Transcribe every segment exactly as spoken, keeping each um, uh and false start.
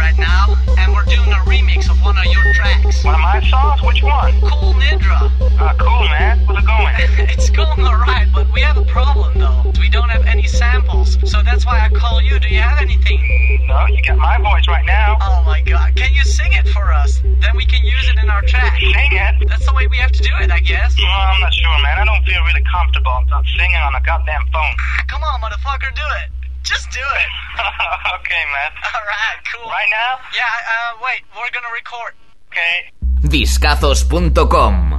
right now, and we're doing a remix of one of your tracks. One of my songs? Which one? Cool Nidra. Ah, uh, cool, man. How's it going? It's going alright, but we have a problem, though. We don't have any samples, so that's why I call you. Do you have anything? No, you got my voice right now. Oh my god, can you sing it for us? Then we can use it in our track. Sing it? That's the way we have to do it, I guess. No, I'm not sure, man. I don't feel really comfortable about singing on a goddamn phone. Ah, come on, motherfucker, do it. Just do it. Okay, man. Alright, cool. Right now? Yeah, uh, wait, we're gonna record. Okay. Discazos punto com.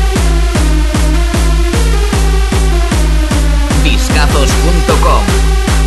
Discazos punto com.